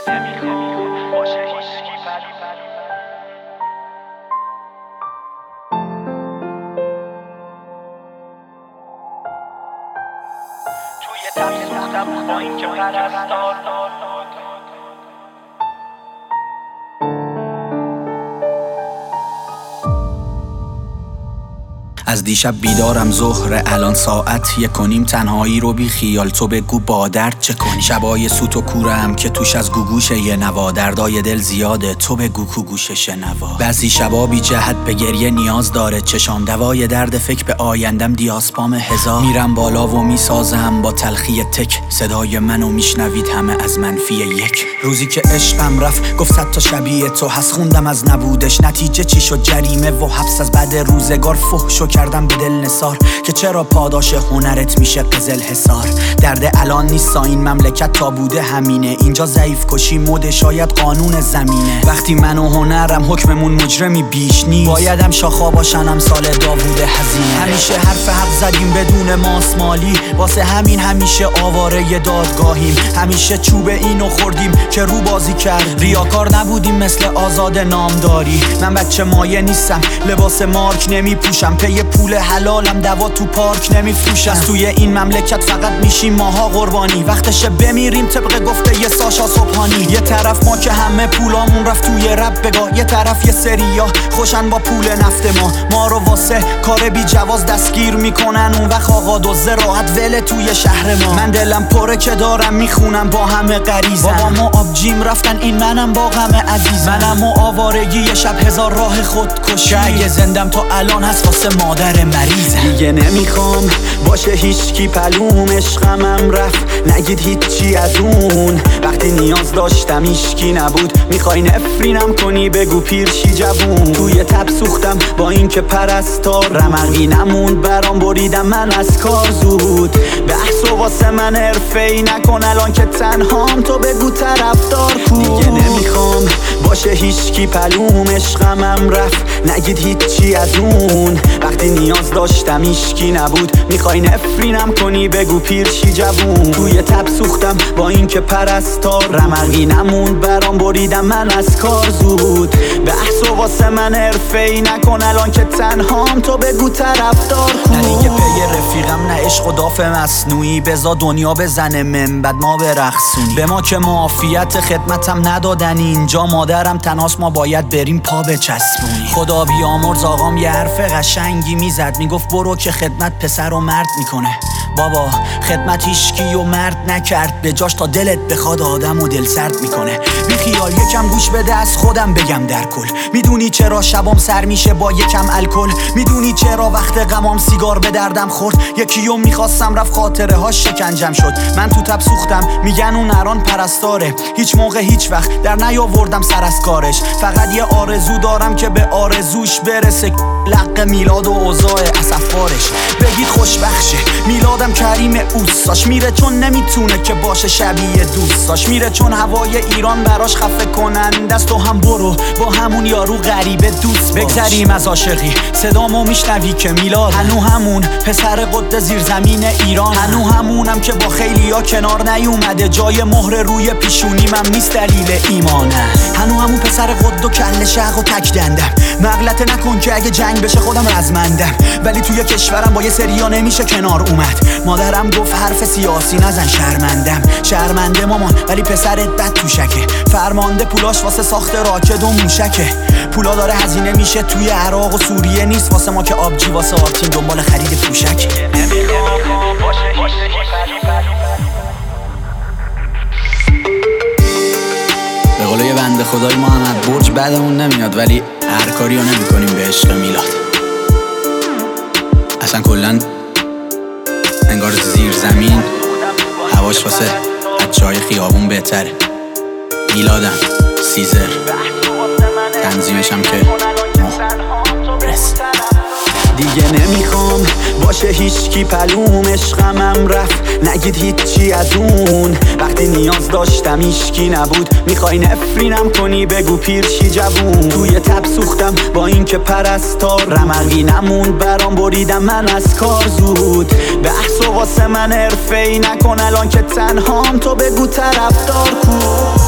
نمیخوام باشه هیچکی توی تبس سوختم با این که پرستار از دیشب بیدارم ظهر الان ساعت 1:30 تنهایی رو بی خیال تو بگو با درد چه کنی. شبای سوت و کورم که توش از گوگوشه یه نوا دردای دل زیاده تو بگو کو گوشش نوا. بعضی شبا بی جهت به گریه نیاز داره چشام دوای درد فکر به آیندم دیاسپام هزار. میرم بالا و میسازم با تلخی تک صدای منو میشنوید همه از منفی 1. روزی که عشقم رفت گفت 100 تا شبیه تو هست خوندم از نبودش نتیجه چی شد جریمه و حبس از بعد روزگار فحشو کردم به دل نثار که چرا پاداش هنرت میشه قزل حصار. درد الان نیست این مملکت تا بوده همینه اینجا ضعیف کشی مده شاید قانون زمینه. وقتی من و هنرم حکممون مجرمی بیش نیست بایدم شاخا باشنم سال داوود هزینه. همیشه حرف حق زدیم بدون ماسمالی واسه همین همیشه آواره دادگاهیم. همیشه چوب اینو خوردیم که رو بازی کرد ریاکار نبودیم مثل آزاد نامداری. من بچه مایه نیستم لباس مارک نمی پوشم پی پول حلالم دوا تو پارک نمیفروشم. از توی این مملکت فقط میشیم ماها قربانی وقتشه بمیریم طبق گفته یه ساشا صبحانی. یه طرف ما که همه پولامون رفت توی رب بگاه یه طرف یه سریا خوشن با پول نفت ما رو واسه کار بی جواز دستگیر میکنن اون وقت آقا دوزه راحت وله توی شهر ما. من دلم پره که دارم میخونم با همه غریزم بابا ما آبجیم رفتن این منم با غم عزیزم. منم و آوارگی یه شب 1000 راه خودکشی اگه زندم تا الان هست واسه مادر مریضه. دیگه نمیخوام باشه هیچکی پلوم عشقمم رفت نگید هیچی از اون وقتی نیاز داشتم هیچکی نبود میخوای نفرینم کنی بگو پیرشی جوون. توی تب سوختم با این که پرستار رمقی نموند برام بریدم من از کار زود. بحثو واسه من حرفه‌ای نکن الان که تنهام تو بگو طرفدار کو. دیگه نمیخوام باشه هیچکی پلوم عشقمم رفت نگید هیچی از اون وقتی نیاز داشتم هیچکی نبود میخوای نفرینم کنی بگو پیرشی جوون. توی تب سوختم با این که پرستار رمقی نموند برام بریدم من از کار زود. بحثو واسه من حرفه‌ای نکن الان که تنهام تو بگو طرفدار کو. نه دیگه پی رفیقم نه عشق و داف مصنوعی بزا دنیا بزنه من بعد ما برقصونی. به ما که معافیت خدمتم ندادن اینجا مادرم تنهاست ما باید بریم پا بچسبونی. خدا بیامرز آقام یه حرف قشنگی میزد میگفت برو که خدمت پسر و مرد میکنه. بابا خدمت هیچکی و مرد نکرد به جاش تا دلت بخواد آدم و دل سرد میکنه. بی خیال یکم گوش بده از خودم بگم در کل. میدونی چرا شبام سر میشه با یکم الکل؟ میدونی چرا وقت غمام سیگار به دردم خورد؟ یکیو میخواستم رفت خاطره هاش شکنجم شد. من تو تب سوختم میگن اون نران پرستاره هیچ موقع هیچ وقت در نیاوردم سر از کارش. فقط یه آرزو دارم که به آرزوش برسه لق میلاد و اوضاع اسفارش. بگید خوشبخشه میلادم کریم اوستاش میره چون نمیتونه که باشه شبیه دوستاش. میره چون هوای ایران براش خفه کننده است. تو هم برو با همون یارو غریبه دوست باش. بگذریم از عاشقی صدامو میشنوی که میلاد هنو همون پسر قد زیرزمین ایران. هنو همونم که با خیلیا کنار نیومده جای مهر روی پیشونیم هم نیست دلیل ایمانه. هنو همون پسر قد و کله شق و تک دندم مغلطه نکن که اگه جنگ بشه خودم رزمندم ولی توی کشورم با یه سریا نمیشه کنار اومد. مادرم گفت حرف سیاسی نزن شرمنده مامان ولی پسرت بد توشکه. فرمانده پولاش واسه ساخت راکت و موشکه. پولا داره هزینه میشه توی عراق و سوریه نیست واسه ما که آبجی واسه آرتین دنبال خرید پوشک. به قول یه بنده خدای محمد برج بعدمون نمیاد ولی هر کاری رو نمی کنیم به عشق میلاد. اصلا کلن انگار زیر زمین هواش واسه بچه های خیابون بهتره. میلادم سیزر تنظیمشم که محرس. دیگه نمیخوام باشه هیچکی پلوم عشقمم رفت نگید هیچی از اون وقتی نیاز داشتم هیچکی نبود میخوای نفرینم کنی بگو پیرشی جوون. توی تب سوختم با این که پرستار رمقی نموند برام بریدم من از کار زود. بحثو واسه من حرفه‌ای نکن الان که تنهام تو بگو طرفدار کو.